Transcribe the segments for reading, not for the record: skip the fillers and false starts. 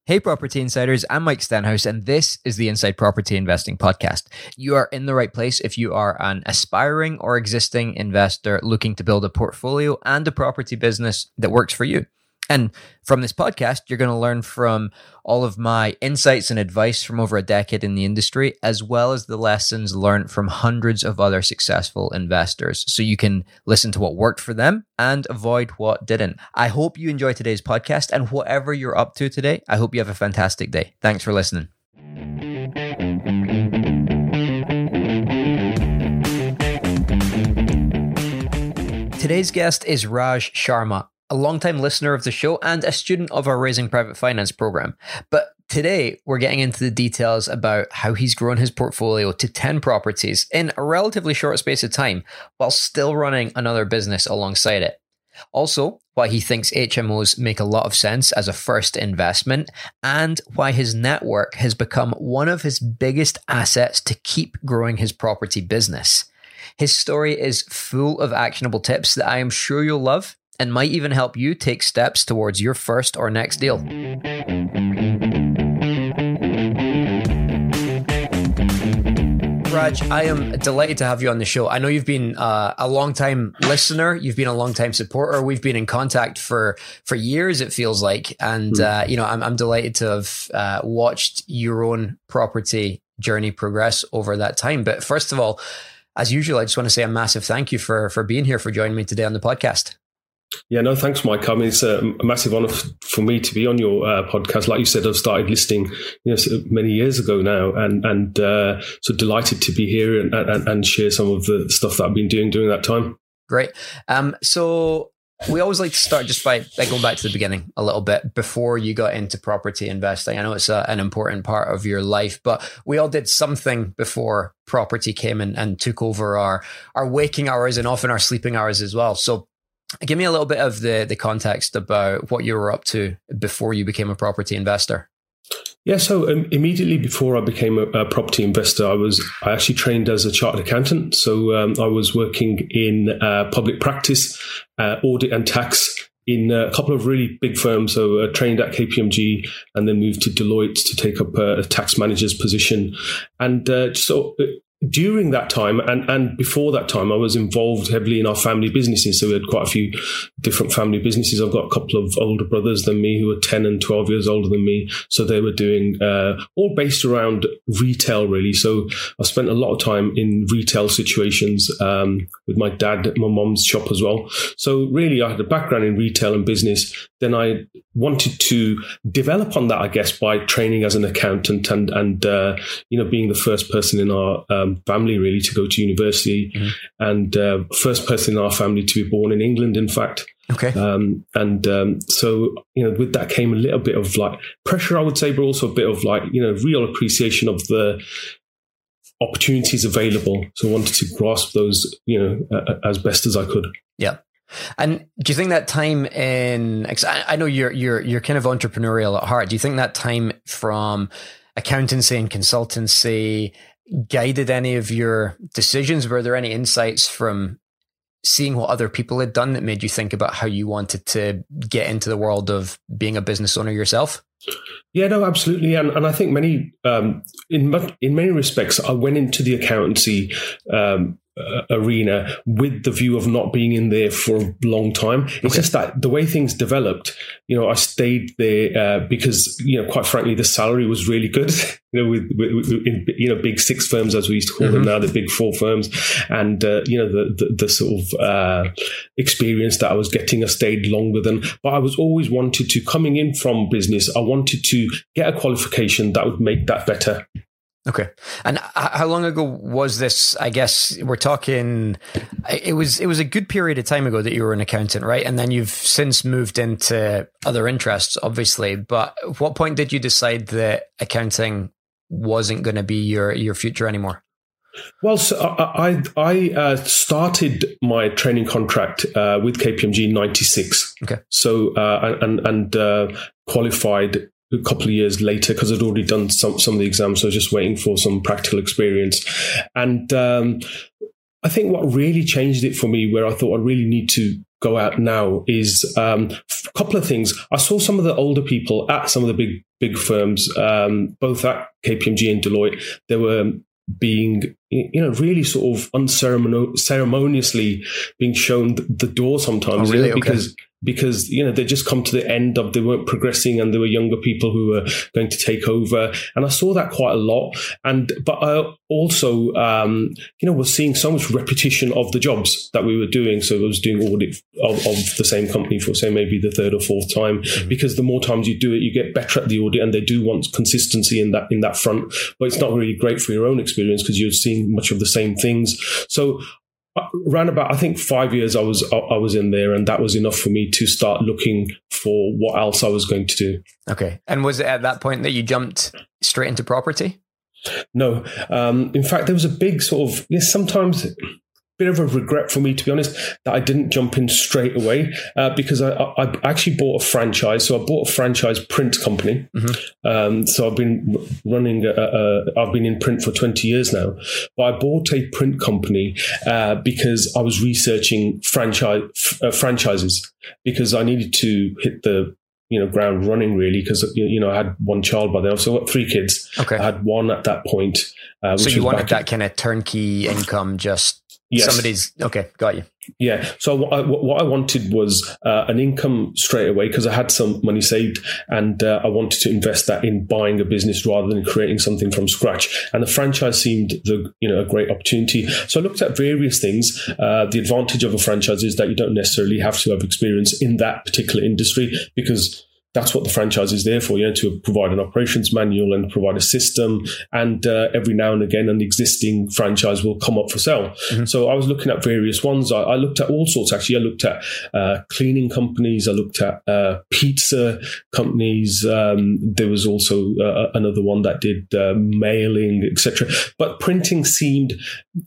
Hey, Property Insiders, I'm Mike Stenhouse, and this is the Inside Property Investing Podcast. You are in the right place if you are an aspiring or existing investor looking to build a portfolio and a property business that works for you. And from this podcast, you're going to learn from all of my insights and advice from over a decade in the industry, as well as the lessons learned from hundreds of other successful investors. So you can listen to what worked for them and avoid what didn't. I hope you enjoy today's podcast, and whatever you're up to today, I hope you have a fantastic day. Thanks for listening. Today's guest is Raj Sharma, a longtime listener of the show and a student of our Raising Private Finance program. But today, we're getting into the details about how he's grown his portfolio to 10 properties in a relatively short space of time, while still running another business alongside it. Also, why he thinks HMOs make a lot of sense as a first investment, and why his network has become one of his biggest assets to keep growing his property business. His story is full of actionable tips that I am sure you'll love, and might even help you take steps towards your first or next deal. Raj, I am delighted to have you on the show. I know you've been a long-time listener. You've been a long-time supporter. We've been in contact for years, it feels like. And, I'm delighted to have watched your own property journey progress over that time. But first of all, as usual, I just want to say a massive thank you for being here, for joining me today on the podcast. Yeah, no, thanks, Mike. I mean, it's a massive honor for me to be on your podcast. Like you said, I've started listening, many years ago now, and so delighted to be here and share some of the stuff that I've been doing during that time. Great. So we always like to start just by going back to the beginning a little bit before you got into property investing. I know it's an important part of your life, but we all did something before property came and took over our waking hours and often our sleeping hours as well. So give me a little bit of the context about what you were up to before you became a property investor. Yeah, so immediately before I became a property investor, I actually trained as a chartered accountant. So I was working in public practice, audit and tax in a couple of really big firms. So trained at KPMG and then moved to Deloitte to take up a tax manager's position. And during that time and before that time, I was involved heavily in our family businesses. So we had quite a few different family businesses. I've got a couple of older brothers than me who are 10 and 12 years older than me. So they were doing all based around retail, really. So I spent a lot of time in retail situations with my dad at my mom's shop as well. So really, I had a background in retail and business. Then I wanted to develop on that, I guess, by training as an accountant and being the first person in our family really to go to university, and first person in our family to be born in England, in fact. Okay. So with that came a little bit of like pressure, I would say, but also a bit of like real appreciation of the opportunities available. So I wanted to grasp those as best as I could. Yeah. And do you think that time I know you're kind of entrepreneurial at heart. Do you think that time from accountancy and consultancy guided any of your decisions? Were there any insights from seeing what other people had done that made you think about how you wanted to get into the world of being a business owner yourself? Yeah, no, absolutely. And I think in many respects, I went into the accountancy arena with the view of not being in there for a long time. It's just that the way things developed, I stayed there because, quite frankly, the salary was really good, with big six firms, as we used to call them now, the big four firms. And, the sort of experience that I was getting, I stayed longer than, but I was always wanted to, coming in from business, I wanted to get a qualification that would make that better. Okay. And how long ago was this? I guess we're talking, it was a good period of time ago that you were an accountant, right? And then you've since moved into other interests, obviously. But at what point did you decide that accounting wasn't going to be your future anymore? Well, so I started my training contract with KPMG in 96. Okay. So, and qualified a couple of years later because I'd already done some of the exams. So I was just waiting for some practical experience. And I think what really changed it for me, where I thought I really need to go at now is a couple of things. I saw some of the older people at some of the big firms, both at KPMG and Deloitte. They were being, really sort of unceremoniously being shown the door sometimes. Oh, really? Because they just come to the end of, they weren't progressing, and there were younger people who were going to take over, and I saw that quite a lot. But I also was seeing so much repetition of the jobs that we were doing. So I was doing audit of the same company for, say, maybe the third or fourth time, because the more times you do it, you get better at the audit, and they do want consistency in that front. But it's not really great for your own experience because you're seeing much of the same things. So around about, I think 5 years I was in there, and that was enough for me to start looking for what else I was going to do. Okay. And was it at that point that you jumped straight into property? No. In fact, there was a big sort of, sometimes bit of a regret for me, to be honest, that I didn't jump in straight away, because I actually bought a franchise. So I bought a franchise print company. So I've been running, I've been in print for 20 years now, but I bought a print company because I was researching franchises, because I needed to hit the ground running, really, because I had one child by then. So I've got 3 kids. Okay. I had one at that point. So you wanted that kind of turnkey income, just somebody's. Okay, got you. Yeah. So what I wanted was an income straight away, because I had some money saved, and I wanted to invest that in buying a business rather than creating something from scratch. And the franchise seemed a great opportunity. So I looked at various things. The advantage of a franchise is that you don't necessarily have to have experience in that particular industry, because that's what the franchise is there for, to provide an operations manual and provide a system. And every now and again, an existing franchise will come up for sale. So I was looking at various ones. I looked at all sorts, actually. I looked at cleaning companies. I looked at pizza companies. There was also another one that did mailing, etc. But printing seemed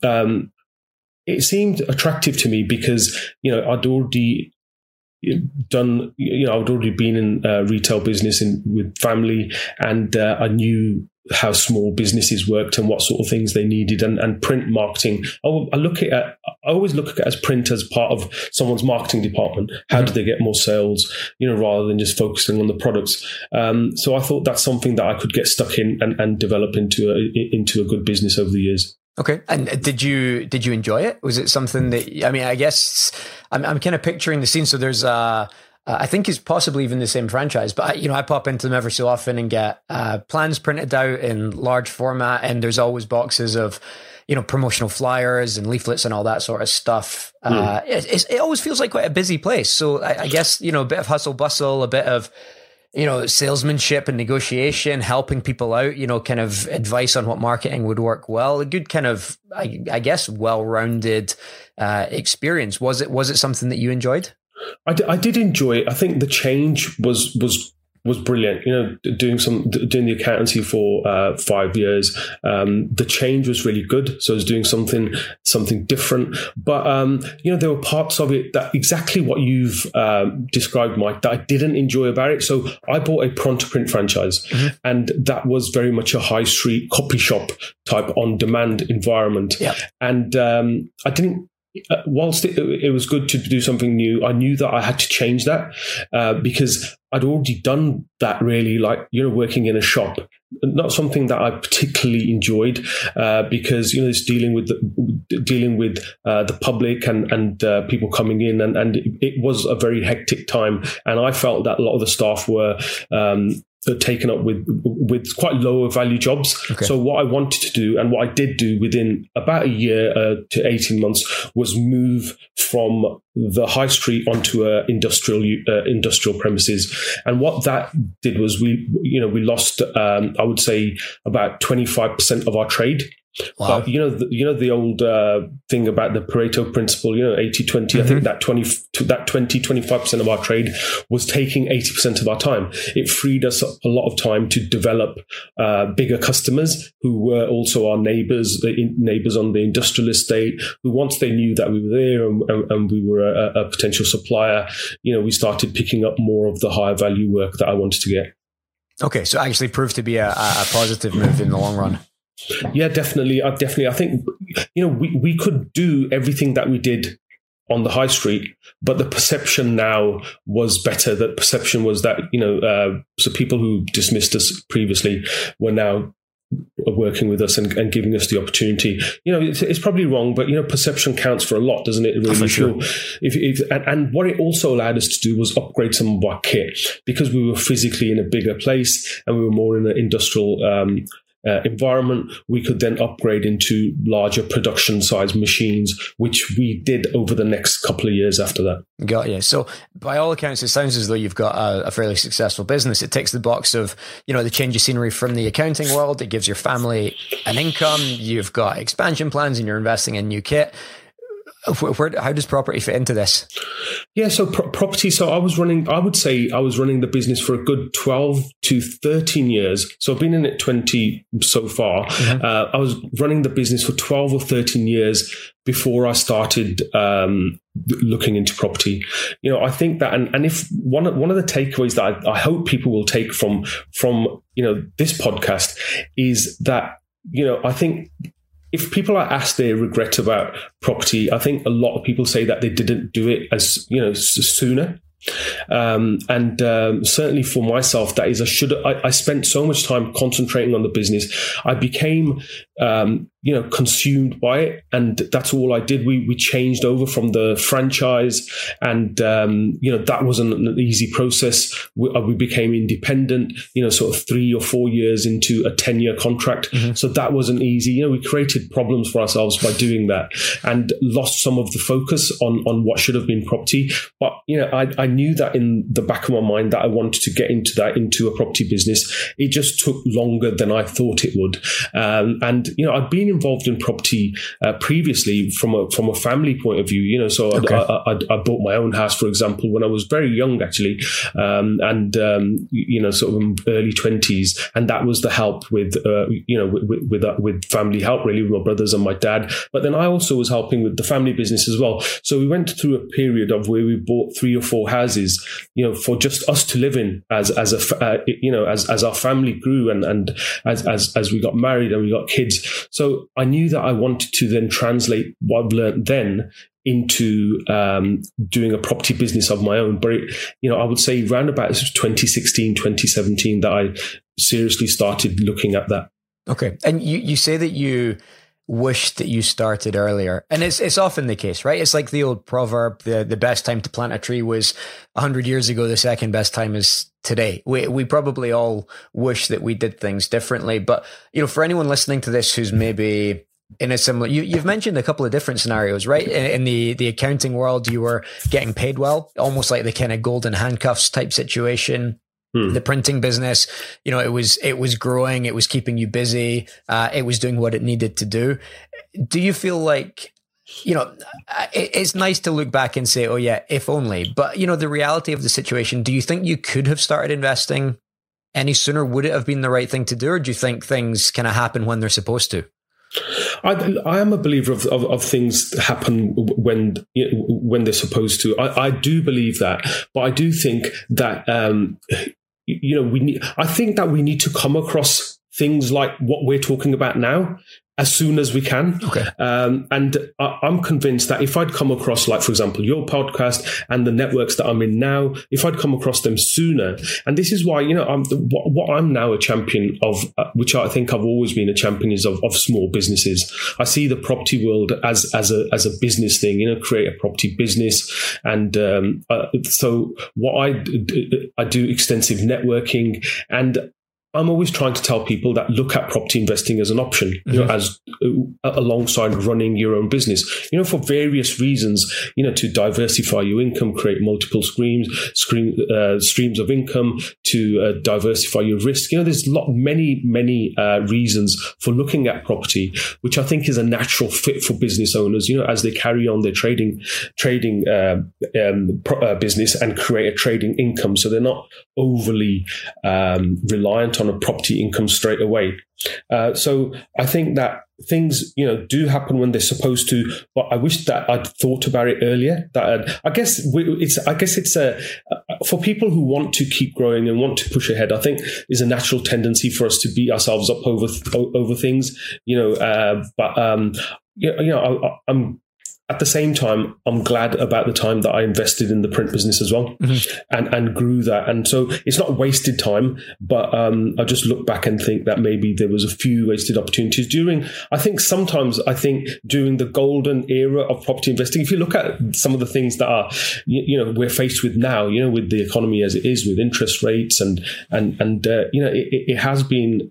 attractive to me, because I'd already done, I'd already been in retail business with family, and I knew how small businesses worked and what sort of things they needed, and print marketing. I always look at it as print as part of someone's marketing department. How do they get more sales, rather than just focusing on the products? So I thought that's something that I could get stuck in and develop into a good business over the years. Okay. And did you enjoy it? Was it something that, I guess I'm kind of picturing the scene. So there's I think it's possibly even the same franchise, but I pop into them every so often and get plans printed out in large format, and there's always boxes of promotional flyers and leaflets and all that sort of stuff. It always feels like quite a busy place. So I guess a bit of hustle bustle, a bit of salesmanship and negotiation, helping people out, kind of advice on what marketing would work well. A good kind of, I guess, well-rounded experience. Was it something that you enjoyed? I did enjoy it. I think the change was brilliant. Doing the accountancy for 5 years, the change was really good. So I was doing something different. But there were parts of it that exactly what you've described, Mike, that I didn't enjoy about it. So I bought a Pronto-Print franchise, and that was very much a high street copy shop type on demand environment. Yeah. And I didn't. Whilst it was good to do something new, I knew that I had to change that because I'd already done that, really, like, working in a shop. Not something that I particularly enjoyed because, it's dealing with the public and people coming in, and it was a very hectic time. And I felt that a lot of the staff were taken up with quite lower value jobs. Okay. So what I wanted to do, and what I did do within about a year to 18 months, was move from the high street onto industrial premises. And what that did was we lost, I would say, about 25% of our trade. Wow. But the old thing about the Pareto principle, 80-20, I think that 25% of our trade was taking 80% of our time. It freed us up a lot of time to develop bigger customers who were also our neighbors on the industrial estate, who, once they knew that we were there and we were a potential supplier, we started picking up more of the higher value work that I wanted to get. Okay, so actually proved to be a positive move in the long run. Yeah, definitely. I think, we could do everything that we did on the high street, but the perception now was better. The perception was that, so people who dismissed us previously were now working with us and giving us the opportunity. It's probably wrong, but perception counts for a lot, doesn't it? Really, for sure. And what it also allowed us to do was upgrade some of our kit, because we were physically in a bigger place and we were more in an industrial environment. We could then upgrade into larger production size machines, which we did over the next couple of years after that. Got you. So by all accounts, it sounds as though you've got a fairly successful business. It ticks the box of, the change of scenery from the accounting world. It gives your family an income. You've got expansion plans and you're investing in new kit. How does property fit into this? Yeah, so property. So I would say I was running the business for a good 12 to 13 years. So I've been in it 20 so far. Mm-hmm. I was running the business for 12 or 13 years before I started looking into property. I think that, and if one of the takeaways that I hope people will take from this podcast is that, I think, if people are asked their regret about property, I think a lot of people say that they didn't do it as sooner. Certainly for myself, that is, I spent so much time concentrating on the business. I became, consumed by it. And that's all I did. We changed over from the franchise and, that wasn't an easy process. We became independent, sort of 3 or 4 years into a 10-year contract. Mm-hmm. So that wasn't easy. We created problems for ourselves by doing that and lost some of the focus on what should have been property. But, I knew that in the back of my mind that I wanted to get into a property business. It just took longer than I thought it would. I'd been involved in property previously from a family point of view. So okay. I bought my own house, for example, when I was very young, actually, sort of in early 20s, and that was the help with family help, really, with my brothers and my dad. But then I also was helping with the family business as well. So we went through a period of where we bought 3 or 4 houses, for just us to live in as our family grew and as we got married and we got kids. So I knew that I wanted to then translate what I've learned then into doing a property business of my own. But I would say around about 2016, 2017 that I seriously started looking at that. Okay. And you say that you wish that you started earlier. And it's often the case, right? It's like the old proverb, the best time to plant a tree was 100 years ago. The second best time is today. We probably all wish that we did things differently. But, for anyone listening to this who's maybe in a similar, you've mentioned a couple of different scenarios, right? In the accounting world, you were getting paid well, almost like the kind of golden handcuffs type situation. The printing business, it was growing, it was keeping you busy, it was doing what it needed to do. Do you feel like, it's nice to look back and say, oh yeah, if only, but the reality of the situation, do you think you could have started investing any sooner? Would it have been the right thing to do? Or do you think things kind of happen when they're supposed to? I am a believer of things happen when they're supposed to. I do believe that, but I do think that we need to come across things like what we're talking about now as soon as we can. Okay. And I'm convinced that if I'd come across, like, for example, your podcast and the networks that I'm in now, if I'd come across them sooner, and this is why, what I'm now a champion of, which I think I've always been a champion, is of small businesses. I see the property world as a business thing, create a property business. And so what I do extensive networking, and I'm always trying to tell people that look at property investing as an option, as alongside running your own business, for various reasons, to diversify your income, create multiple streams of income, to diversify your risk. There's many reasons for looking at property, which I think is a natural fit for business owners, as they carry on their trading business and create a trading income. So they're not overly reliant on a property income straight away. So I think that things, do happen when they're supposed to, but I wish that I'd thought about it earlier. That I guess it's for people who want to keep growing and want to push ahead. I think is a natural tendency for us to beat ourselves up over things, I'm at the same time, I'm glad about the time that I invested in the print business as well, and grew that. And so it's not wasted time, but I just look back and think that maybe there was a few wasted opportunities during the golden era of property investing. If you look at some of the things that are, we're faced with now, with the economy as it is, with interest rates and it has been,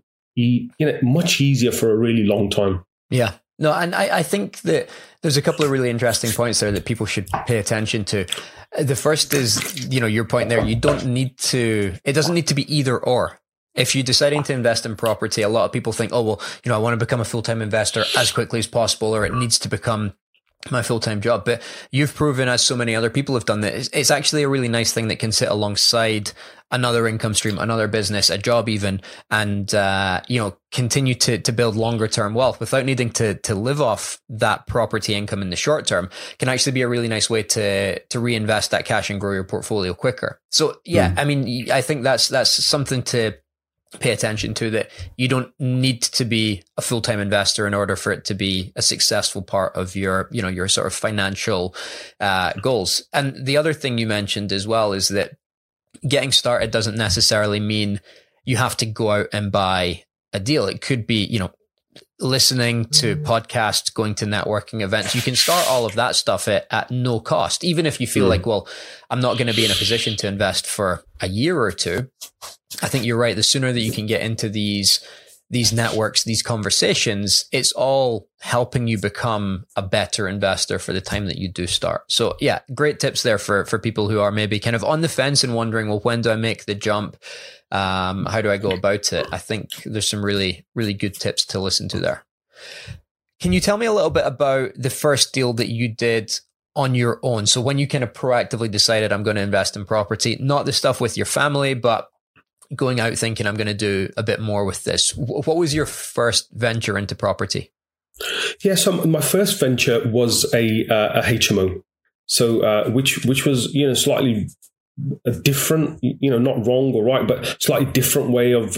much easier for a really long time. Yeah. No, and I think that there's a couple of really interesting points there that people should pay attention to. The first is, your point there. It doesn't need to be either or. If you're deciding to invest in property, a lot of people think, I want to become a full-time investor as quickly as possible, or it needs to become my full-time job. But you've proven, as so many other people have done, that it's actually a really nice thing that can sit alongside another income stream, another business, a job even, and continue to build longer term wealth without needing to live off that property income in the short term. Can actually be a really nice way to reinvest that cash and grow your portfolio quicker. So I think that's something to pay attention to, that you don't need to be a full-time investor in order for it to be a successful part of your sort of financial goals. And the other thing you mentioned as well is that getting started doesn't necessarily mean you have to go out and buy a deal. It could be, listening to podcasts, going to networking events. You can start all of that stuff at no cost. Even if you feel like, I'm not going to be in a position to invest for a year or two. I think you're right. The sooner that you can get into these networks, these conversations, it's all helping you become a better investor for the time that you do start. So yeah, great tips there for people who are maybe kind of on the fence and wondering, when do I make the jump? How do I go about it? I think there's some really, really good tips to listen to there. Can you tell me a little bit about the first deal that you did on your own? So when you kind of proactively decided, I'm going to invest in property, not the stuff with your family, but going out thinking, I'm going to do a bit more with this. What was your first venture into property? Yeah, so my first venture was a HMO. So which was slightly a different, not wrong or right, but slightly different way of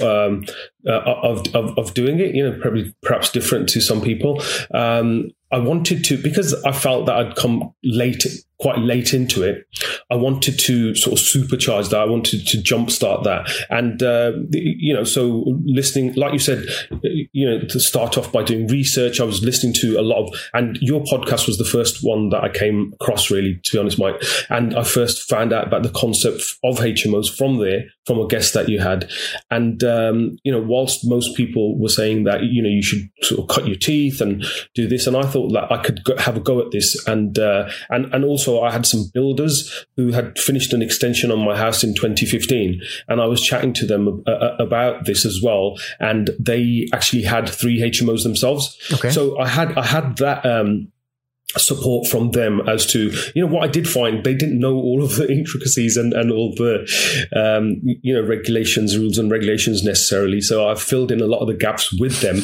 doing it. Perhaps different to some people. I wanted to, because I felt that I'd come quite late into it. I wanted to sort of supercharge that. I wanted to jumpstart that. And, so listening, like you said, to start off by doing research, I was listening to a lot and your podcast was the first one that I came across, really, to be honest, Mike. And I first found out about the concept of HMOs from a guest that you had. And, whilst most people were saying that, you should sort of cut your teeth and do this. And I thought that I could have a go at this. And also I had some builders who had finished an extension on my house in 2015. And I was chatting to them about this as well. And they actually had 3 HMOs themselves. Okay. So I had that, support from them as to, what I did find, they didn't know all of the intricacies and all the, regulations, rules and regulations necessarily. So I filled in a lot of the gaps with them.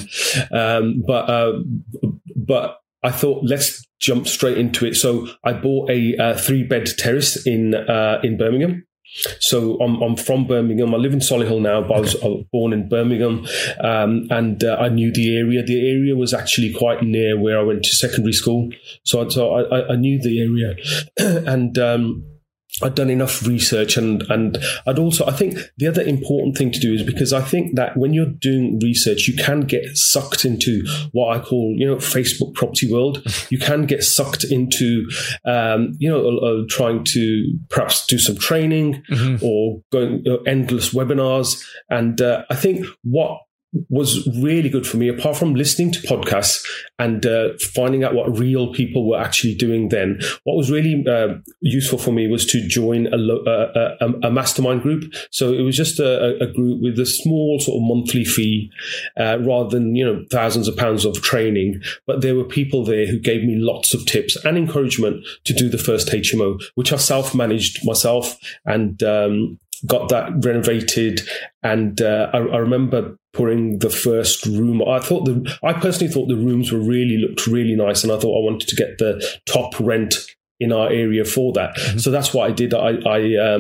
But I thought, let's jump straight into it. So I bought a 3-bed terrace in Birmingham. So I'm from Birmingham. I live in Solihull now, but I was born in Birmingham, and I knew the area. The area was actually quite near where I went to secondary school, so I knew the area, and I'd done enough research, and I'd also, I think the other important thing to do is, because I think that when you're doing research, you can get sucked into what I call, Facebook property world. You can get sucked into, trying to perhaps do some training or going endless webinars. And I think what was really good for me, apart from listening to podcasts and finding out what real people were actually doing then, what was really useful for me was to join a mastermind group. So it was just a group with a small sort of monthly fee, rather than, thousands of pounds of training. But there were people there who gave me lots of tips and encouragement to do the first HMO, which I self-managed myself and got that renovated. And I remember pouring the first room. I personally thought the rooms looked really nice, and I thought I wanted to get the top rent in our area for that. So that's what I did. I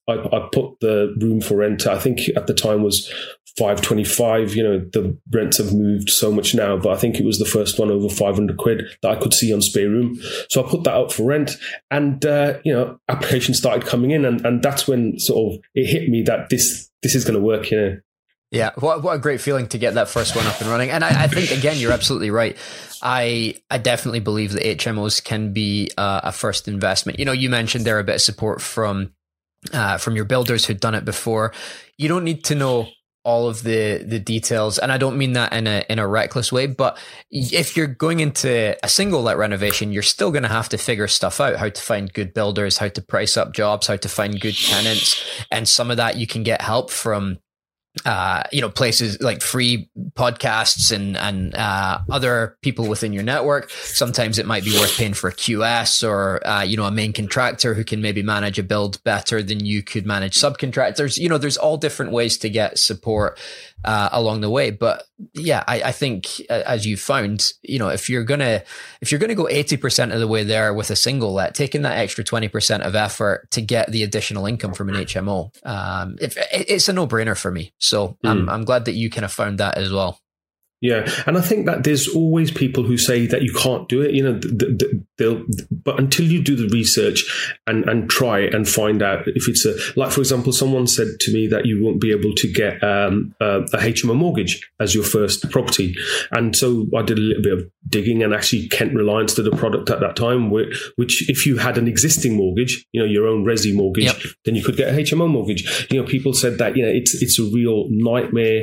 I put the room for rent, I think at the time was 525. The rents have moved so much now, but I think it was the first one over 500 quid that I could see on Spare Room. So I put that up for rent, and applications started coming in, and that's when sort of it hit me that this is going to work. Yeah, what a great feeling to get that first one up and running. And I think, again, you're absolutely right. I definitely believe that HMOs can be a first investment. You mentioned there a bit of support from your builders who'd done it before. You don't need to know all of the details, and I don't mean that in a reckless way, but if you're going into a single let renovation, you're still going to have to figure stuff out, how to find good builders, how to price up jobs, how to find good tenants, and some of that you can get help from places like free podcasts and other people within your network. Sometimes it might be worth paying for a QS or a main contractor who can maybe manage a build better than you could manage subcontractors. There's all different ways to get support along the way. But yeah, I think as you found, if you're gonna go 80% of the way there with a single let, taking that extra 20% of effort to get the additional income from an HMO, it's a no-brainer for me. So I'm glad that you kind of found that as well. Yeah, and I think that there's always people who say that you can't do it. But until you do the research and try and find out if it's like, for example, someone said to me that you won't be able to get a HMO mortgage as your first property, and so I did a little bit of digging, and actually Kent Reliance did a product at that time, which if you had an existing mortgage, your own resi mortgage, yep, then you could get a HMO mortgage. People said that it's a real nightmare.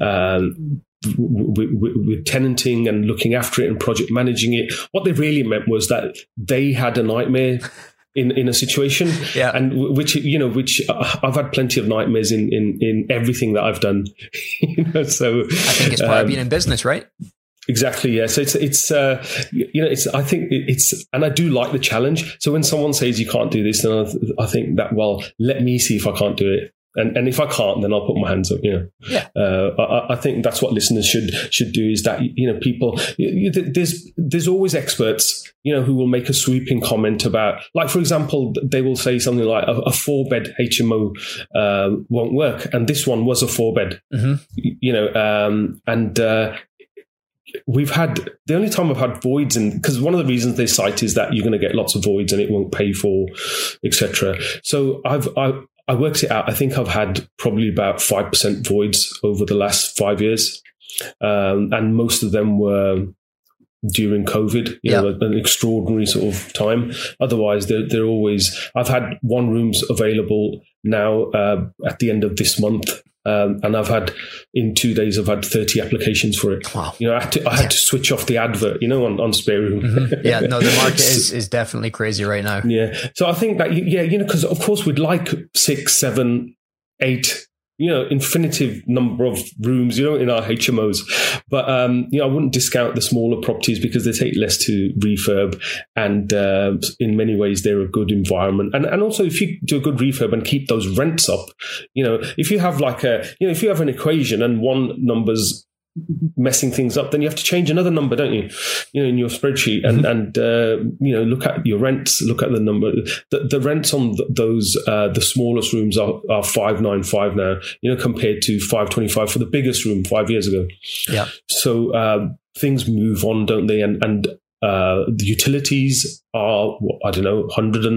With tenanting and looking after it and project managing it. What they really meant was that they had a nightmare in a situation, yeah, and which I've had plenty of nightmares in everything that I've done. So I think it's part of being in business, right? Exactly. Yeah. So I think it's, and I do like the challenge. So when someone says you can't do this, then I think that, well, let me see if I can't do it. And if I can't, then I'll put my hands up. Yeah. I think that's what listeners should do. Is that people? There's always experts, who will make a sweeping comment about, like, for example, they will say something like a 4-bed HMO won't work, and this one was a 4-bed. Mm-hmm. We've had, the only time I've had voids, and because one of the reasons they cite is that you're going to get lots of voids and it won't pay for, etc. So I worked it out. I think I've had probably about 5% voids over the last 5 years. And most of them were during COVID, an extraordinary sort of time. Otherwise, they're always, I've had one rooms available now at the end of this month. And I've had, in 2 days, I've had 30 applications for it. Wow. I had to switch off the advert, on Spare Room. Mm-hmm. Yeah, no, the market is definitely crazy right now. Yeah. So I think that, because of course we'd like 6, 7, 8, infinitive number of rooms, in our HMOs. But, I wouldn't discount the smaller properties because they take less to refurb. And in many ways, they're a good environment. And also, if you do a good refurb and keep those rents up, if you have if you have an equation and one number's messing things up, then you have to change another number, don't you? In your spreadsheet, and look at your rents, look at the number. The rents on those the smallest rooms are 595 now, compared to 525 for the biggest room 5 years ago. Yeah. So things move on, don't they? And the utilities are, I don't know,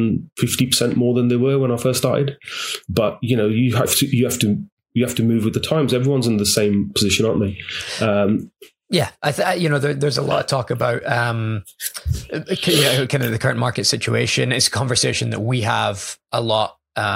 150% more than they were when I first started. But you have to move with the times. Everyone's in the same position, aren't they? Yeah, there's a lot of talk about kind of the current market situation. It's a conversation that we have a lot,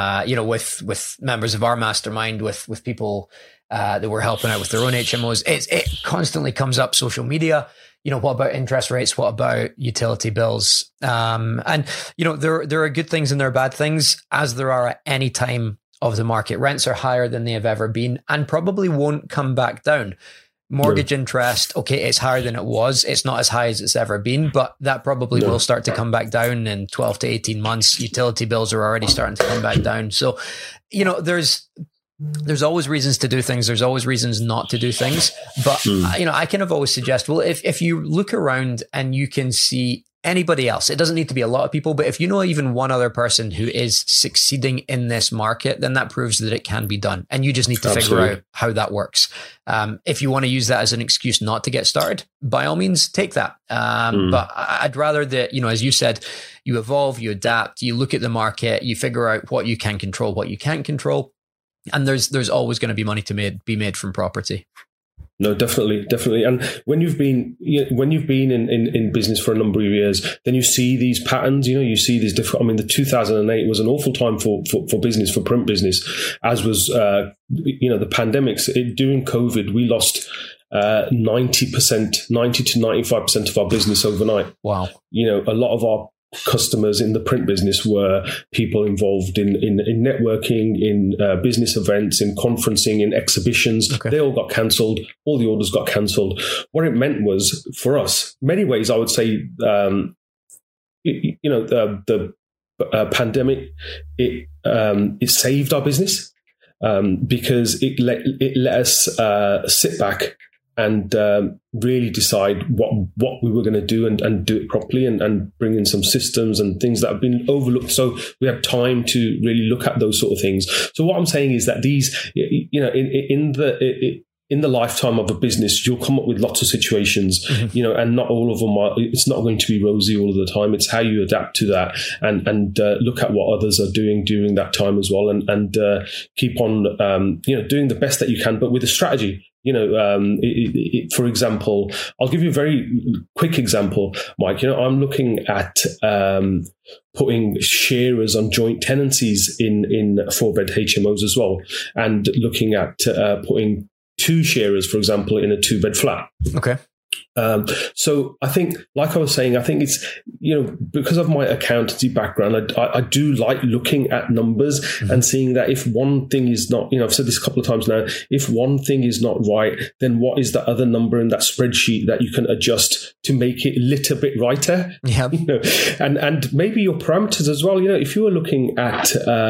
with members of our mastermind, with people that we're helping out with their own HMOs. It constantly comes up, social media. What about interest rates? What about utility bills? And there are good things and there are bad things, as there are at any time of the market. Rents are higher than they have ever been and probably won't come back down. Mortgage interest, okay, it's higher than it was. It's not as high as it's ever been, but that probably will start to come back down in 12 to 18 months. Utility bills are already starting to come back down. So, there's always reasons to do things. There's always reasons not to do things. But, I kind of always suggest, well, if you look around and you can see anybody else, it doesn't need to be a lot of people, but if you know even one other person who is succeeding in this market, then that proves that it can be done. And you just need to figure out how that works. If you want to use that as an excuse not to get started, by all means, take that. But I'd rather that, as you said, you evolve, you adapt, you look at the market, you figure out what you can control, what you can't control. And there's always going to be money to be made from property. No, definitely. And when you've been in business for a number of years, then you see these patterns. You see these different. I mean, the 2008 was an awful time for business, for print business, as was the pandemics. During COVID, we lost 90 to 95% of our business overnight. Wow. A lot of our customers in the print business were people involved in networking, in business events, in conferencing, in exhibitions. Okay. They all got cancelled. All the orders got cancelled. What it meant was, for us, many ways, I would say, the pandemic, it saved our business because it let us sit back and really decide what we were going to do and do it properly and bring in some systems and things that have been overlooked. So we have time to really look at those sort of things. So what I'm saying is that these, in the lifetime of a business, you'll come up with lots of situations, and not all of them it's not going to be rosy all of the time. It's how you adapt to that and look at what others are doing during that time as well and keep on, doing the best that you can, but with a strategy. For example, I'll give you a very quick example, Mike. I'm looking at putting sharers on joint tenancies in 4-bed HMOs as well, and looking at putting 2 sharers, for example, in a 2-bed flat. Okay. So I think, like I was saying, I think it's, because of my accountancy background, I do like looking at numbers and seeing that if one thing is not, I've said this a couple of times now, if one thing is not right, then what is the other number in that spreadsheet that you can adjust to make it a little bit righter? Yeah. And maybe your parameters as well. If you were looking at,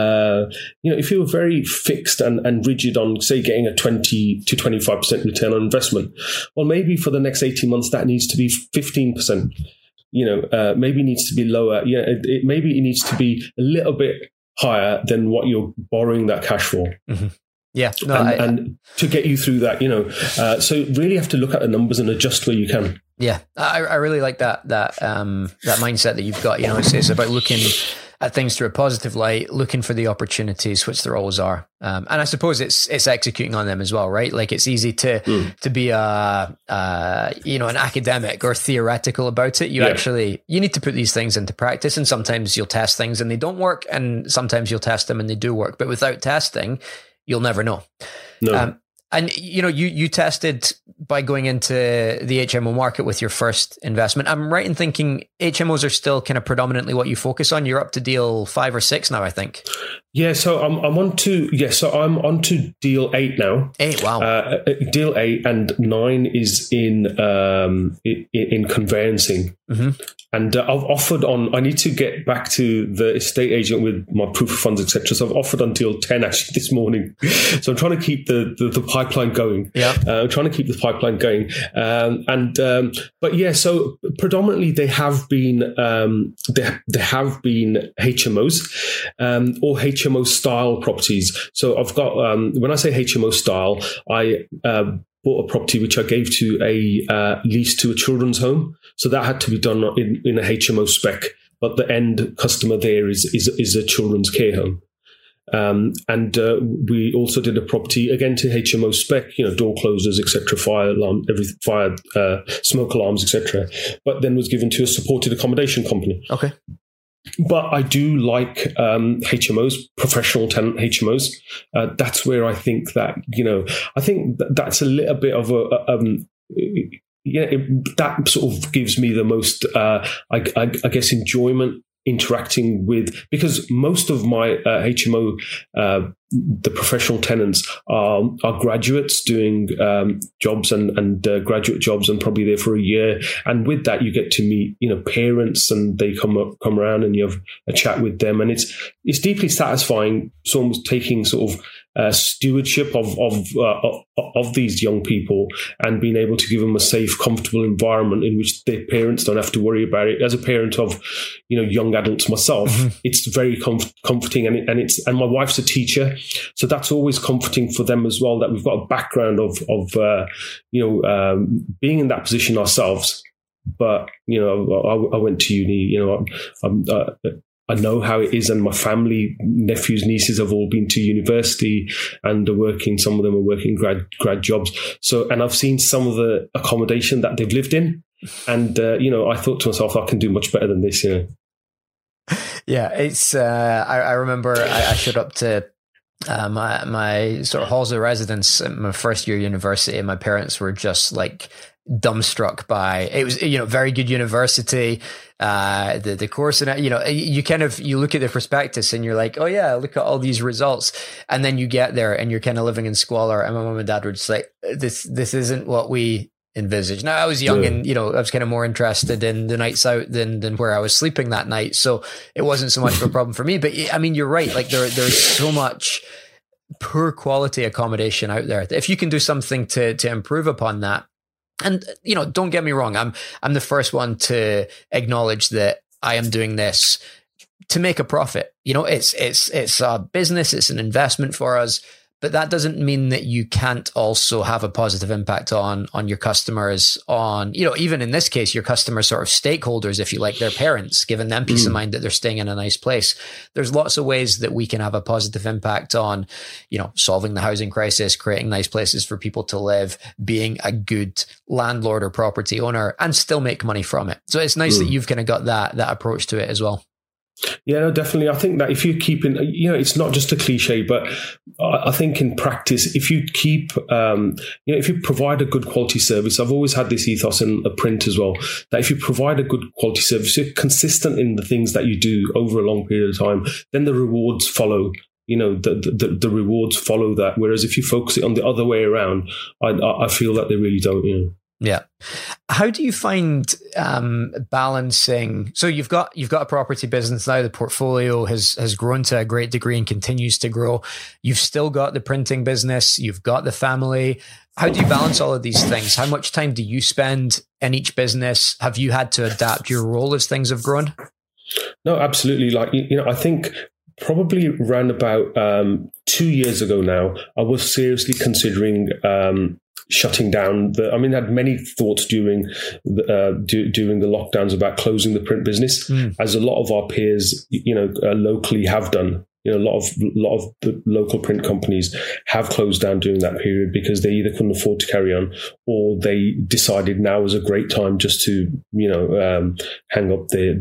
if you were very fixed and rigid on, say, getting a 20 to 25% return on investment, well, maybe for the next 18 months, that needs to be 15%, maybe needs to be lower. Maybe it needs to be a little bit higher than what you're borrowing that cash for. Mm-hmm. Yeah. No, and to get you through that, so you really have to look at the numbers and adjust where you can. Yeah. I really like that mindset that you've got, it's about looking at things through a positive light, looking for the opportunities, which there always are. And I suppose it's executing on them as well, right? Like it's easy to be an academic or theoretical about it. You need to put these things into practice, and sometimes you'll test things and they don't work, and sometimes you'll test them and they do work. But without testing, you'll never know. No. And, you tested by going into the HMO market with your first investment. I'm right in thinking HMOs are still kind of predominantly what you focus on. You're up to deal 5 or 6 now, I think. Yeah, so I'm on to deal 8 now. 8, wow. Deal 8 and 9 is in conveyancing. Mm-hmm. And I've offered on, I need to get back to the estate agent with my proof of funds, etc. So I've offered on deal 10 actually this morning. So I'm trying to keep the pipeline going. Yeah. I'm trying to keep the pipeline going. But yeah, so predominantly they have been HMOs or HMO style properties. So I've got, when I say HMO style, I bought a property which I gave to a lease to a children's home. So that had to be done in a HMO spec, but the end customer there is a children's care home. And we also did a property again to HMO spec, door closers, etc., fire alarm, smoke alarms, etc. But then was given to a supported accommodation company. Okay. But I do like HMOs, professional tenant HMOs. That's where I think that, I think that's a little bit of that sort of gives me the most, I guess, enjoyment interacting with, because most of my HMO, the professional tenants are graduates doing jobs and graduate jobs, and probably there for a year. And with that, you get to meet parents, and they come around and you have a chat with them, and it's deeply satisfying. It's almost taking sort of stewardship of these young people and being able to give them a safe, comfortable environment in which their parents don't have to worry about it. As a parent of, young adults myself, it's very comforting, and my wife's a teacher, so that's always comforting for them as well, that we've got a background of being in that position ourselves. But I went to uni. I know how it is, and my family, nephews, nieces have all been to university and are working. Some of them are working grad jobs. So, and I've seen some of the accommodation that they've lived in, and I thought to myself, I can do much better than this. Yeah, it's. I remember I showed up to my sort of halls of residence in my first year university, and my parents were just like dumbstruck by it. Was very good university, the course, and you look at the prospectus and you're like, oh yeah, look at all these results, and then you get there and you're kind of living in squalor, and my mom and dad were just like, this isn't what we envisaged. Now I was young, and I was kind of more interested in the nights out than where I was sleeping that night, so it wasn't so much of a problem for me. But I mean, you're right, like there's so much poor quality accommodation out there. If you can do something to improve upon that. And, don't get me wrong, I'm the first one to acknowledge that I am doing this to make a profit. It's a business, it's an investment for us, but that doesn't mean that you can't also have a positive impact on your customers, on, even in this case, your customer sort of stakeholders, if you like, their parents, giving them peace of mind that they're staying in a nice place. There's lots of ways that we can have a positive impact on, solving the housing crisis, creating nice places for people to live, being a good landlord or property owner, and still make money from it. So it's nice that you've kind of got that approach to it as well. Yeah, no, definitely. I think that if you keep in, it's not just a cliche, but I think in practice, if you keep, if you provide a good quality service, I've always had this ethos in a print as well, that if you provide a good quality service, you're consistent in the things that you do over a long period of time, then the rewards follow. The rewards follow that. Whereas if you focus it on the other way around, I feel that they really don't. Yeah. How do you find balancing? So you've got a property business now. The portfolio has grown to a great degree and continues to grow. You've still got the printing business. You've got the family. How do you balance all of these things? How much time do you spend in each business? Have you had to adapt your role as things have grown? No, absolutely. Like, I think probably around about 2 years ago now, I was seriously considering shutting down. I had many thoughts during the lockdowns about closing the print business, as a lot of our peers, locally have done. A lot of the local print companies have closed down during that period because they either couldn't afford to carry on, or they decided now was a great time just to hang up their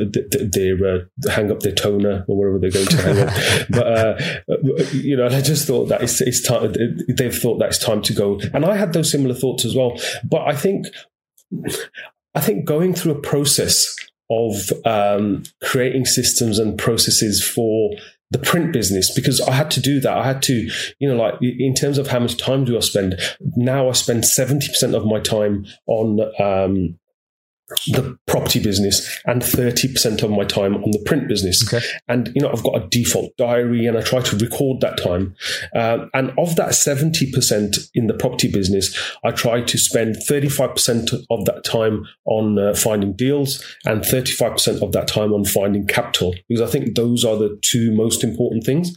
toner or whatever they're going to hang up. But I just thought that it's time. They've thought that it's time to go, and I had those similar thoughts as well. But I think going through a process of creating systems and processes for the print business, because I had to do that. I had to, in terms of how much time do I spend? Now I spend 70% of my time on the property business and 30% of my time on the print business. Okay. And, I've got a default diary and I try to record that time. And of that 70% in the property business, I try to spend 35% of that time on finding deals and 35% of that time on finding capital, because I think those are the two most important things.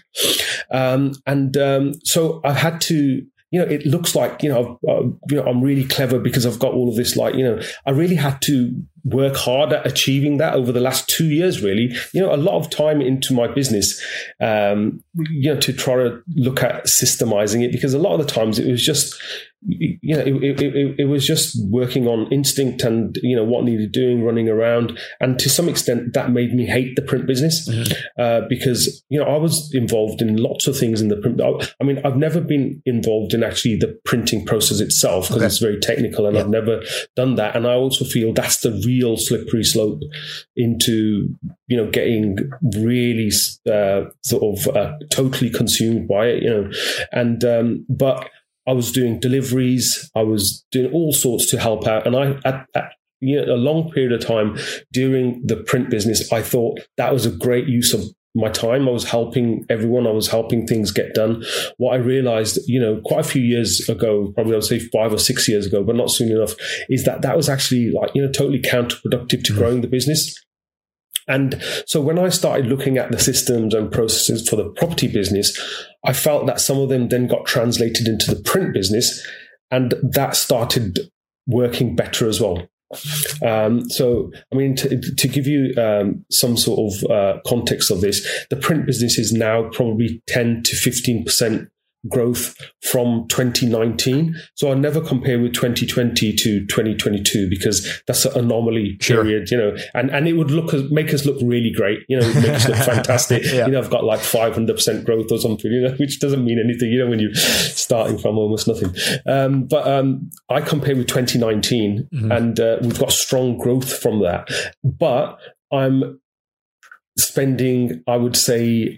So I've had to, it looks like, I'm really clever because I've got all of this, I really had to work hard at achieving that over the last 2 years, really. A lot of time into my business, to try to look at systemizing it, because a lot of the times it was just, it was just working on instinct and, what needed doing, running around. And to some extent that made me hate the print business, because, I was involved in lots of things in the print. I've never been involved in actually the printing process itself, because it's very technical, and I've never done that. And I also feel that's the real slippery slope into, getting really totally consumed by it, but I was doing deliveries. I was doing all sorts to help out. And a long period of time during the print business, I thought that was a great use of my time. I was helping everyone. I was helping things get done. What I realized, quite a few years ago, probably I would say 5 or 6 years ago, but not soon enough, is that was actually totally counterproductive to growing the business. And so when I started looking at the systems and processes for the property business, I felt that some of them then got translated into the print business, and that started working better as well. So, I mean, to give you some sort of context of this, the print business is now probably 10 to 15% growth from 2019. So I'll never compare with 2020 to 2022 because that's an anomaly period, and it would make us look really great, make us look fantastic. Yeah. I've got like 500% growth or something, which doesn't mean anything, when you're starting from almost nothing. But I compare with 2019 and we've got strong growth from that. But I'm spending, I would say,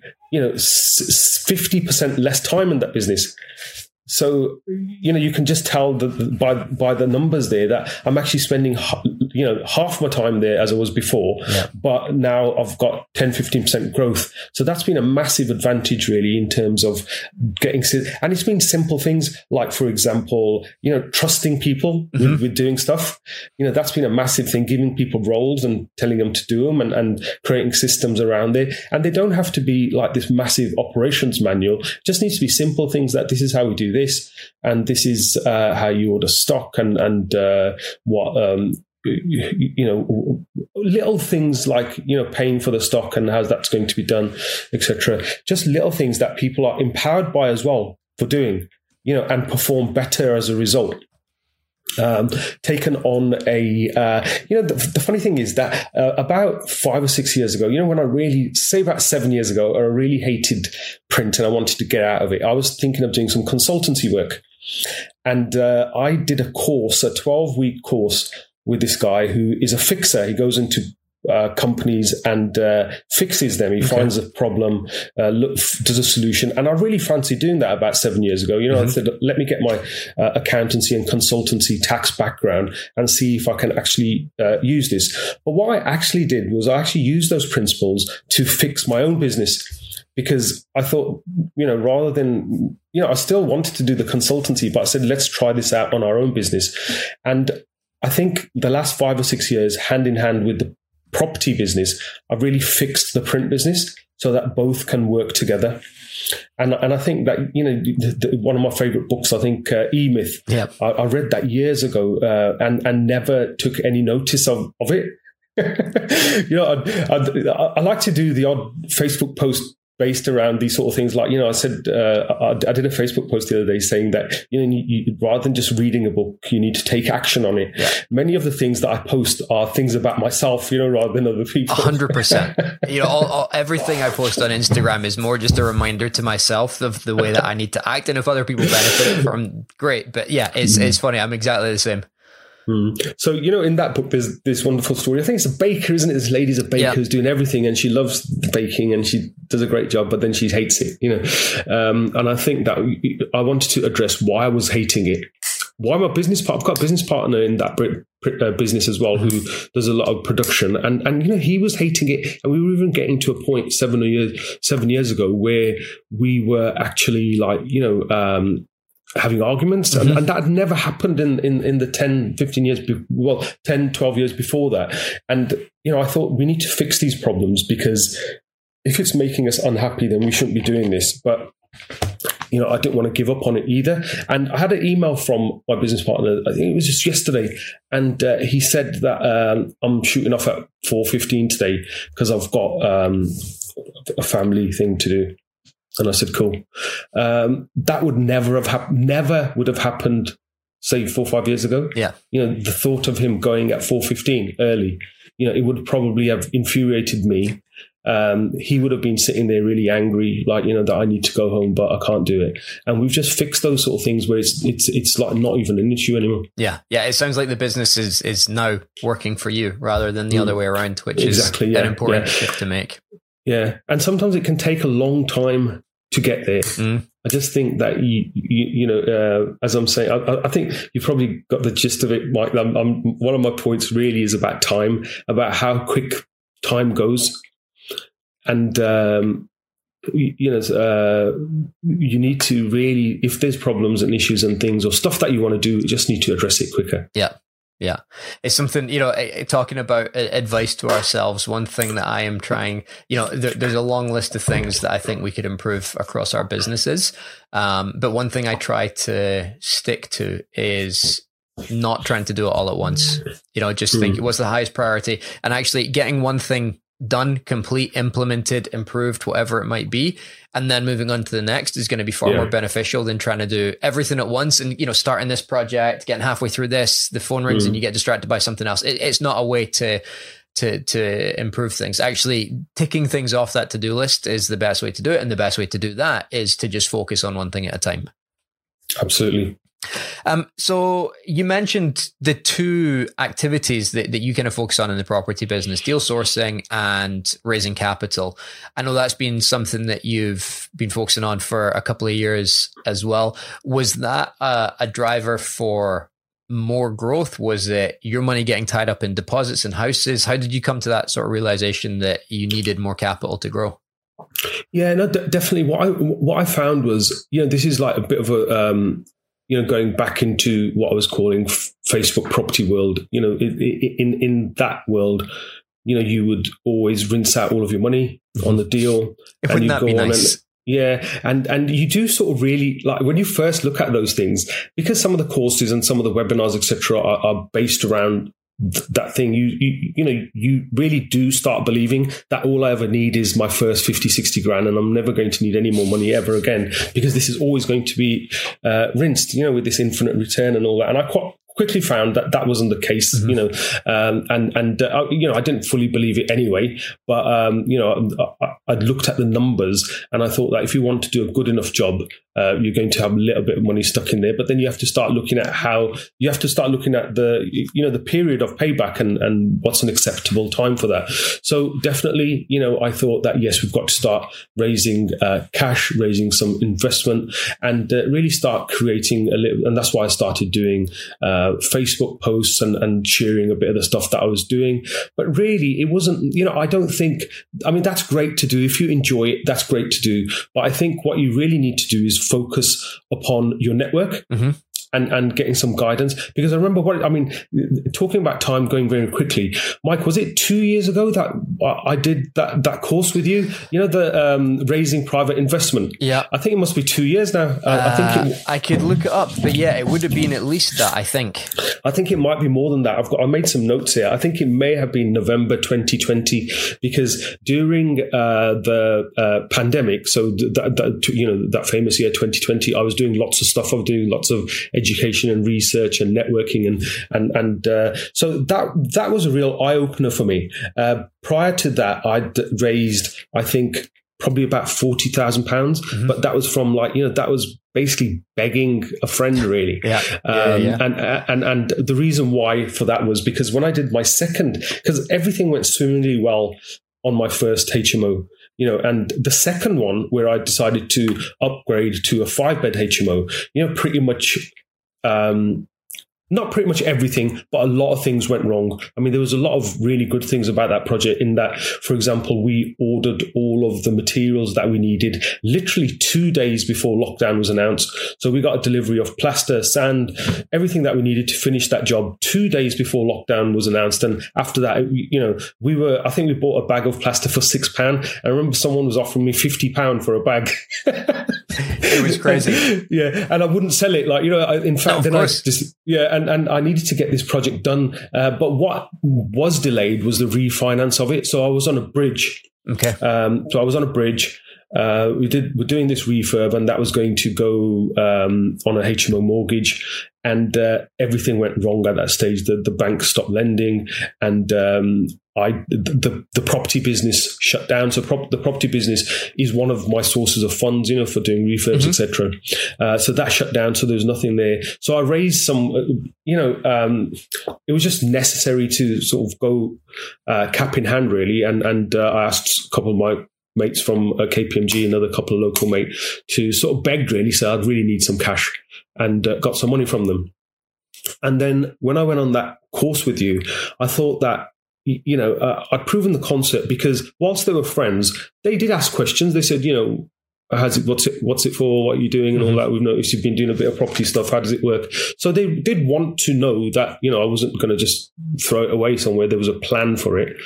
50% less time in that business. So, you can just tell by the numbers there that I'm actually spending, half my time there as I was before, but now I've got 10, 15% growth. So that's been a massive advantage really in terms of getting, and it's been simple things like, for example, trusting people with doing stuff. That's been a massive thing, giving people roles and telling them to do them and creating systems around it. And they don't have to be like this massive operations manual. It just needs to be simple things that this is how we do this, and this is how you order stock, and what little things like paying for the stock and how that's going to be done, etc. Just little things that people are empowered by as well for doing, and perform better as a result. Taken on the funny thing is that about 5 or 6 years ago, when I really, say about 7 years ago, I really hated print and I wanted to get out of it. I was thinking of doing some consultancy work. And I did a course, a 12-week course with this guy who is a fixer. He goes into companies and fixes them. He finds a problem, does a solution. And I really fancied doing that about 7 years ago. I said, let me get my accountancy and consultancy tax background and see if I can actually use this. But what I actually did was I actually used those principles to fix my own business. Because I thought, rather than, I still wanted to do the consultancy, but I said, let's try this out on our own business. And I think the last 5 or 6 years, hand in hand with the property business, I've really fixed the print business so that both can work together. And I think that, one of my favorite books, I think E-Myth, I read that years ago and never took any notice of it. I like to do the odd Facebook post based around these sort of things. Like, I said, I did a Facebook post the other day saying that, you, rather than just reading a book, you need to take action on it. Yeah. Many of the things that I post are things about myself, rather than other people. 100%. Everything I post on Instagram is more just a reminder to myself of the way that I need to act. And if other people benefit from, great. But yeah, it's funny. I'm exactly the same. So, in that book, there's this wonderful story. I think it's a baker, isn't it? This lady's a baker who's doing everything and she loves baking and she does a great job, but then she hates it, And I think that I wanted to address why I was hating it. Why my business partner, I've got a business partner in that business as well who does a lot of production. And he was hating it. And we were even getting to a point 7 years ago where we were actually like, having arguments, and that had never happened in the 10, 15 years, 10, 12 years before that. And, I thought we need to fix these problems because if it's making us unhappy, then we shouldn't be doing this. But, I didn't want to give up on it either. And I had an email from my business partner, I think it was just yesterday, and he said that I'm shooting off at 4:15 today because I've got a family thing to do. And I said, cool. That would never would have happened, say, 4 or 5 years ago. Yeah. The thought of him going at 4:15 early, it would probably have infuriated me. He would have been sitting there really angry, like, that I need to go home, but I can't do it. And we've just fixed those sort of things where it's like not even an issue anymore. Yeah. Yeah. It sounds like the business is now working for you rather than the other way around, which is an important shift to make. Yeah. And sometimes it can take a long time to get there. I just think that as I'm saying, I think you probably got the gist of it, Mike. One of my points really is about time, about how quick time goes. you need to really, if there's problems and issues and things or stuff that you want to do, you just need to address it quicker. Yeah. It's something, talking about advice to ourselves. One thing that I am trying, there's a long list of things that I think we could improve across our businesses. But one thing I try to stick to is not trying to do it all at once. Just think what's the highest priority, and actually getting one thing done, complete, implemented, improved, whatever it might be, and then moving on to the next is going to be far more beneficial than trying to do everything at once. And starting this project, getting halfway through this, the phone rings and you get distracted by something else. It's not a way to improve things. Actually, ticking things off that to-do list is the best way to do it, and the best way to do that is to just focus on one thing at a time. Absolutely. So you mentioned the two activities that you kind of focus on in the property business, deal sourcing and raising capital. I know that's been something that you've been focusing on for a couple of years as well. Was that a driver for more growth? Was it your money getting tied up in deposits and houses? How did you come to that sort of realization that you needed more capital to grow? Yeah, no, definitely. What I found was, this is like a bit of a, going back into what I was calling Facebook property world. In that world, you would always rinse out all of your money on the deal. Wouldn't that be nice? And you do sort of really, like, when you first look at those things, because some of the courses and some of the webinars, etc., are based around that thing, you really do start believing that all I ever need is my first 50, 60 grand, and I'm never going to need any more money ever again, because this is always going to be rinsed, with this infinite return and all that. And I quite quickly found that wasn't the case, I didn't fully believe it anyway, but I'd looked at the numbers and I thought that if you want to do a good enough job, you're going to have a little bit of money stuck in there. But then you have to start looking at the period of payback and what's an acceptable time for that. So definitely, I thought that, yes, we've got to start raising cash, raising some investment, and really start creating a little. And that's why I started doing Facebook posts and sharing a bit of the stuff that I was doing. But really, it wasn't, I don't think, that's great to do. If you enjoy it, that's great to do. But I think what you really need to do is focus upon your network. And getting some guidance, because I remember talking about time going very quickly. Mike, was it 2 years ago that I did that course with you? The raising private investment. Yeah, I think it must be 2 years now. I could look it up, but yeah, it would have been at least that. I think it might be more than that. I made some notes here. I think it may have been November 2020, because during the pandemic, so that famous year 2020, I was doing lots of stuff. I was doing lots of education and research and networking, and so that was a real eye opener for me. Prior to that, I'd raised, I think, probably about £40,000, but that was from that was basically begging a friend, really. And the reason why for that was because when I did my second, because everything went swimmingly well on my first HMO. And the second one, where I decided to upgrade to a 5-bed HMO, pretty much, not pretty much everything, but a lot of things went wrong. There was a lot of really good things about that project, in that, for example, we ordered all of the materials that we needed literally 2 days before lockdown was announced. So we got a delivery of plaster, sand, everything that we needed to finish that job 2 days before lockdown was announced. And after that, I think we bought a bag of plaster for £6. I remember someone was offering me £50 for a bag. It was crazy. Yeah. And I wouldn't sell it. In fact, then I just, and I needed to get this project done. But what was delayed was the refinance of it. So I was on a bridge. Okay. So I was on a bridge. We're doing this refurb, and that was going to go on a HMO mortgage, and everything went wrong at that stage. The bank stopped lending, and the property business shut down. So the property business is one of my sources of funds, for doing refurbs, etc. So that shut down. So there was nothing there. So I raised some, it was just necessary to sort of go cap in hand, really. And I asked a couple of my mates from KPMG, another couple of local mates, to sort of beg, really. So I'd really need some cash, and got some money from them. And then when I went on that course with you, I thought that I'd proven the concept, because whilst they were friends, they did ask questions. They said, what's it for? What are you doing? And all that. We've noticed you've been doing a bit of property stuff. How does it work? So they did want to know that, I wasn't going to just throw it away somewhere. There was a plan for it.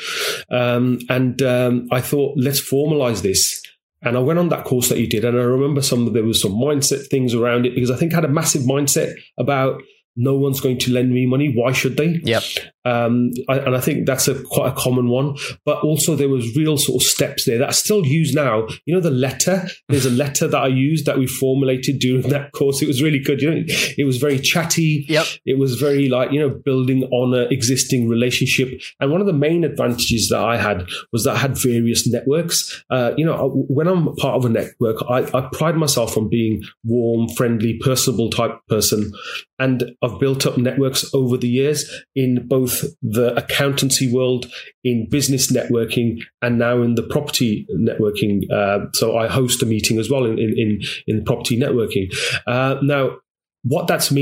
I thought, let's formalize this. And I went on that course that you did. And I remember there was some mindset things around it, because I think I had a massive mindset about no one's going to lend me money. Why should they? Yep. And I think that's quite a common one. But also there was real sort of steps there that I still use now. The letter. There's a letter that I used that we formulated during that course. It was really good. It was very chatty. Yep. It was very building on an existing relationship. And one of the main advantages that I had was that I had various networks. When I'm part of a network, I pride myself on being warm, friendly, personable type person. And I've built up networks over the years in both the accountancy world, in business networking, and now in the property networking. So I host a meeting as well in property networking. Now, what that's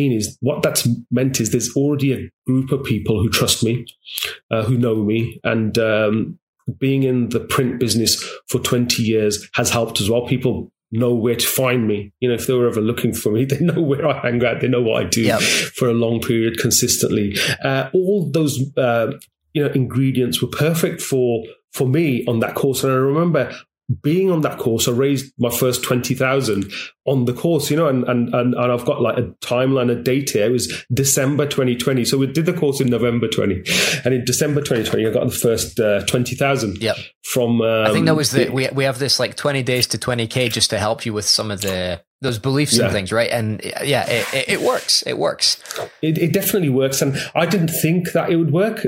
meant is there's already a group of people who trust me, who know me, and being in the print business for 20 years has helped as well. People know where to find me. If they were ever looking for me, they know where I hang out. They know what I do for a long period consistently. All those, ingredients were perfect for me on that course. And I remember being on that course, I raised my first 20,000 on the course, and I've got like a timeline, a date here. It was December 2020. So we did the course in November 20. And in December 2020, I got the first 20,000 from... I think that was we have this like 20 days to 20K just to help you with some of those beliefs and things, right? And it works. It works. It definitely works. And I didn't think that it would work.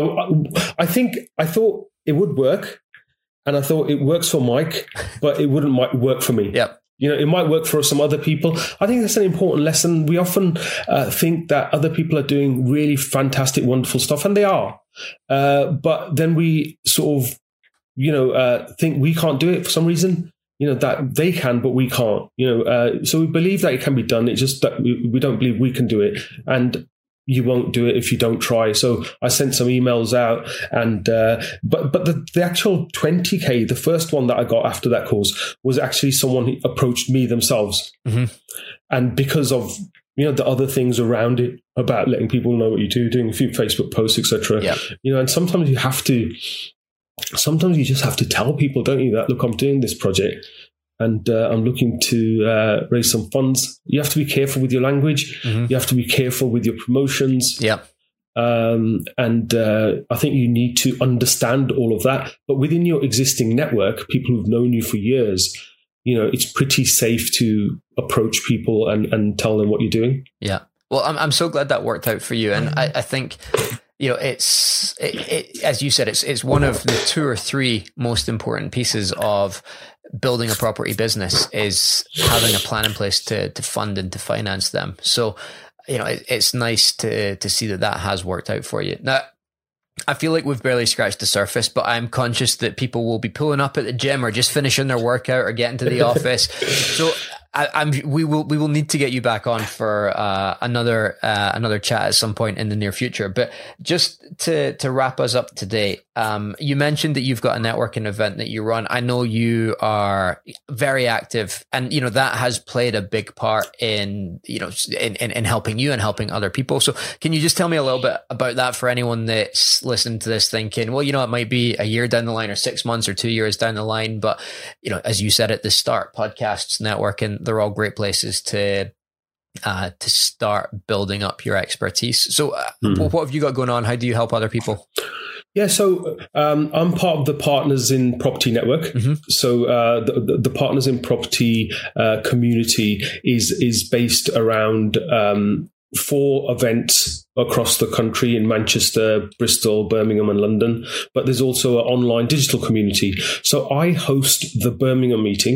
I thought it would work. And I thought it works for Mike, but it might work for me. Yep. It might work for some other people. I think that's an important lesson. We often think that other people are doing really fantastic, wonderful stuff, and they are. But then we sort of, think we can't do it for some reason. That they can, but we can't. So we believe that it can be done. It's just that we don't believe we can do it. And you won't do it if you don't try. So I sent some emails out, and but the actual 20K, the first one that I got after that course, was actually someone who approached me themselves, and because of the other things around it about letting people know what you do, doing a few Facebook posts, etc. And sometimes you just have to tell people, don't you, that look, I'm doing this project. And I'm looking to raise some funds. You have to be careful with your language. You have to be careful with your promotions. And I think you need to understand all of that. But within your existing network, people who've known you for years, it's pretty safe to approach people and tell them what you're doing. Yeah. Well, I'm so glad that worked out for you. And I think... it's as you said, it's one of the 2 or 3 most important pieces of building a property business is having a plan in place to fund and to finance them. So, it's nice to see that has worked out for you. Now, I feel like we've barely scratched the surface, but I'm conscious that people will be pulling up at the gym or just finishing their workout or getting to the office. So we will need to get you back on for another chat at some point in the near future. But just to wrap us up today, you mentioned that you've got a networking event that you run. I know you are very active, and that has played a big part in in helping you and helping other people. So can you just tell me a little bit about that for anyone that's listening to this thinking, well, it might be a year down the line or 6 months or 2 years down the line, but as you said at the start, podcasts, networking, they're all great places to start building up your expertise. So what have you got going on? How do you help other people? Yeah, so I'm part of the Partners in Property Network. So the Partners in Property community is based around 4 events across the country in Manchester, Bristol, Birmingham and London. But there's also an online digital community. So I host the Birmingham meeting.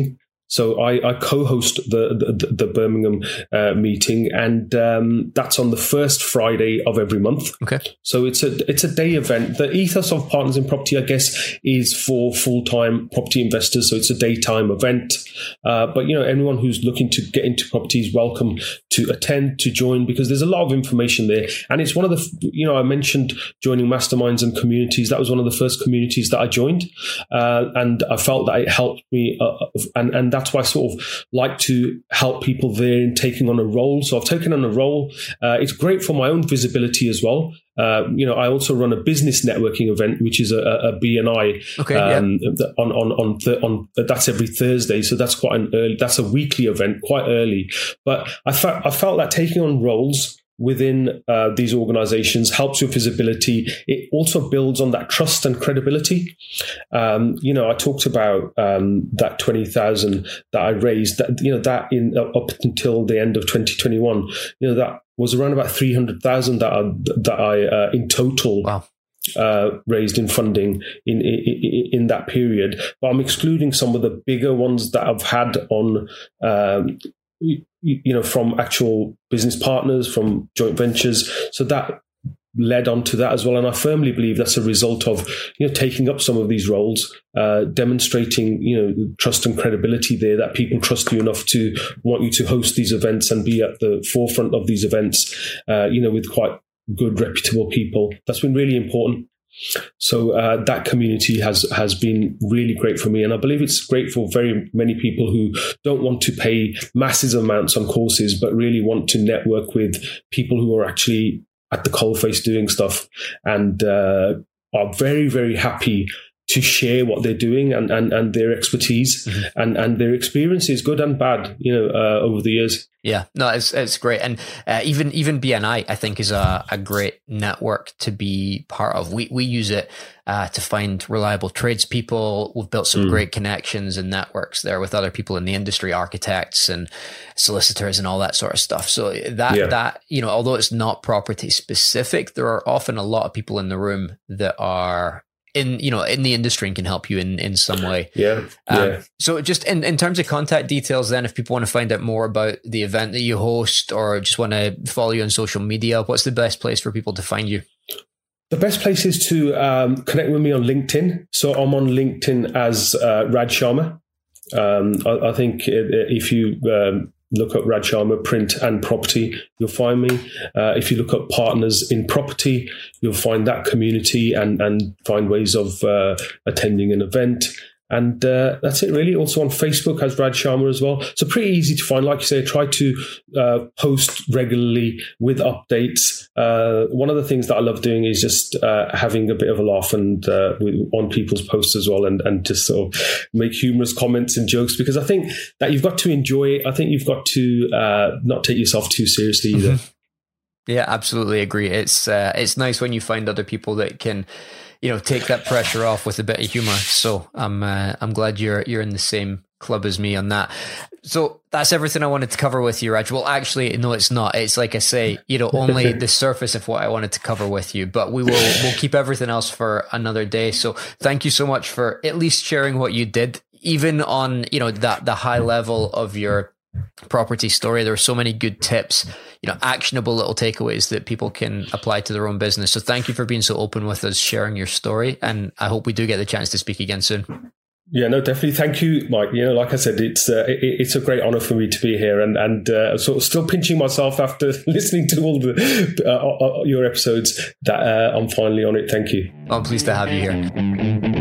So I co-host the Birmingham meeting, and that's on the first Friday of every month. Okay. So it's a day event. The ethos of Partners in Property, I guess, is for full-time property investors. So it's a daytime event. But anyone who's looking to get into property is welcome to attend, to join, because there's a lot of information there. And it's one of the, I mentioned joining masterminds and communities. That was one of the first communities that I joined, and I felt that it helped me, and that's why I sort of like to help people there in taking on a role. So I've taken on a role. It's great for my own visibility as well. I also run a business networking event, which is a BNI. Okay, on that's every Thursday, so that's that's a weekly event, quite early. But I felt that taking on roles within these organizations helps with visibility. It also builds on that trust and credibility. I talked about that 20,000 that I raised. That in up until the end of 2021, that was around about 300,000 that I in total. Wow. Raised in funding in that period. But I'm excluding some of the bigger ones that I've had on. From actual business partners, from joint ventures. So that led on to that as well. And I firmly believe that's a result of, taking up some of these roles, demonstrating, trust and credibility there, that people trust you enough to want you to host these events and be at the forefront of these events, with quite good, reputable people. That's been really important. So that community has been really great for me, and I believe it's great for very many people who don't want to pay massive amounts on courses, but really want to network with people who are actually at the coalface doing stuff, and are very, very happy to share what they're doing and their expertise, mm-hmm. and their experiences, good and bad, over the years. Yeah, no, it's great. And even BNI, I think, is a great network to be part of. We use it to find reliable tradespeople. We've built some great connections and networks there with other people in the industry, architects and solicitors and all that sort of stuff. So that although it's not property specific, there are often a lot of people in the room that are in the industry and can help you in some way. So just in terms of contact details, then, if people want to find out more about the event that you host, or just want to follow you on social media, what's the best place for people to find you? The best place is to connect with me on LinkedIn. So I'm on LinkedIn as Raj Sharma. I think if you look up Raj Sharma Print and Property, you'll find me. If you look up Partners in Property, you'll find that community and find ways of attending an event. And that's it, really. Also on Facebook as Raj Sharma as well. So pretty easy to find. Like you say, I try to post regularly with updates. One of the things that I love doing is just having a bit of a laugh and on people's posts as well, and just sort of make humorous comments and jokes, because I think that you've got to enjoy it. I think you've got to not take yourself too seriously either. Yeah, absolutely agree. It's nice when you find other people that can, take that pressure off with a bit of humor. So I'm glad you're in the same club as me on that. So that's everything I wanted to cover with you, Raj. Well, actually, no, it's not. It's like I say, only the surface of what I wanted to cover with you, but we'll keep everything else for another day. So thank you so much for at least sharing what you did, even on, the high level of your property story. There are so many good tips, actionable little takeaways that people can apply to their own business. So thank you for being so open with us, sharing your story. And I hope we do get the chance to speak again soon. Yeah, no, definitely. Thank you, Mike. Like I said, it's a great honor for me to be here, and sort of still pinching myself after listening to all your episodes that I'm finally on it. Thank you. I'm pleased to have you here.